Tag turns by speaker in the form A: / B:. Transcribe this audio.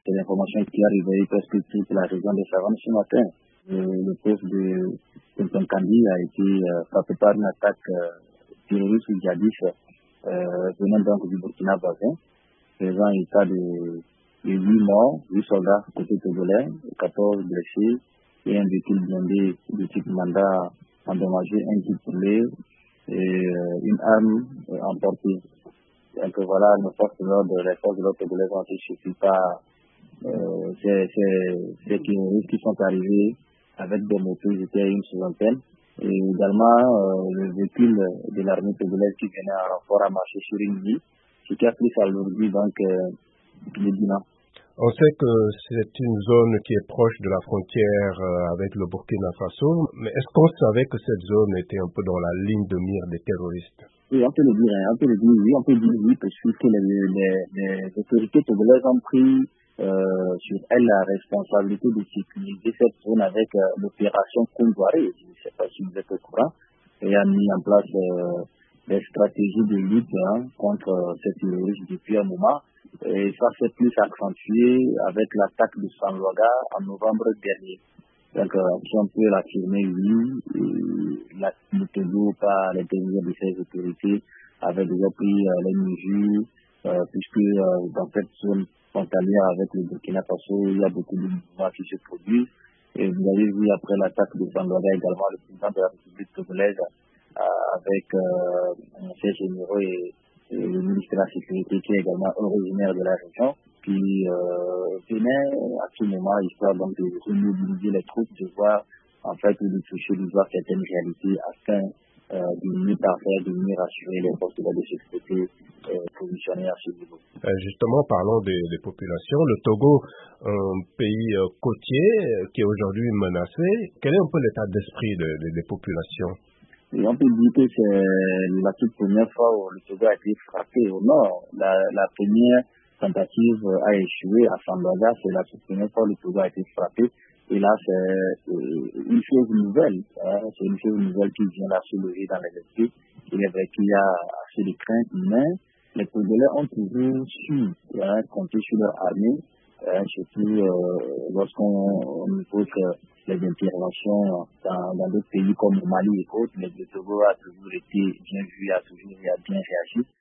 A: C'est l'information qui a réveillé presque toute la région de Savane ce matin. Le poste de Tonton Kandi a été frappé par une attaque terroriste djihadiste venant donc du Burkina Faso, faisant un cas de 8 morts, 8 soldats côté togolais, 14 blessés et un véhicule blindé de type mandat endommagé, un pistolet et une arme emportée. Donc voilà, les forces de l'ordre togolaises ont été surpris par ces terroristes qui sont arrivés avec des motos, ils étaient une soixantaine. Et également, le véhicule de l'armée togolaise qui venait en renfort a marché sur une ville, ce qui a pris à l'ordi donc le bilan.
B: On sait que c'est une zone qui est proche de la frontière avec le Burkina Faso, mais est-ce qu'on savait que cette zone était un peu dans la ligne de mire des terroristes?
A: Oui, on peut le dire, oui, on peut dire oui, parce que les autorités togolaises ont pris sur elles la responsabilité de sécuriser cette zone avec l'opération Kondouaré, je ne sais pas si vous êtes au courant, et a mis en place des stratégies de lutte contre ces terroristes depuis un moment. Et ça s'est plus accentué avec l'attaque de Sanloaga en novembre dernier. Donc, si on peut l'affirmer, oui, le Togo, par l'intermédiaire de ses autorités, avait déjà pris les mesures, puisque dans cette zone frontalière avec le Burkina Faso, il y a beaucoup de mouvements qui se produisent. Et vous avez vu après l'attaque de Sanloaga également, le président de la République togolaise, avec ses généraux et le ministre de la Sécurité, qui est également originaire de la région, qui venait à ce moment, histoire donc de remobiliser les troupes, de voir, en fait, de toucher du doigt certaines réalités afin de mieux parfaire, de mieux rassurer les forces de sécurité positionnées à ce niveau.
B: Justement, parlons des populations. Le Togo, un pays côtier qui est aujourd'hui menacé, quel est un peu l'état d'esprit des populations?
A: Et on peut dire que c'est la toute première fois où le Togo a été frappé au nord. La première tentative a échoué à Sanloaga, c'est la toute première fois où le Togo a été frappé. Et là, c'est une chose nouvelle. C'est une chose nouvelle qui vient là se lever dans les esprits. Il est vrai qu'il y a assez de crainte, mais les Togolais ont toujours su compter sur leur armée, surtout lorsqu'on évoque les interventions dans d'autres pays comme le Mali et autres. Le Togo a toujours été bien vu, a bien réagi.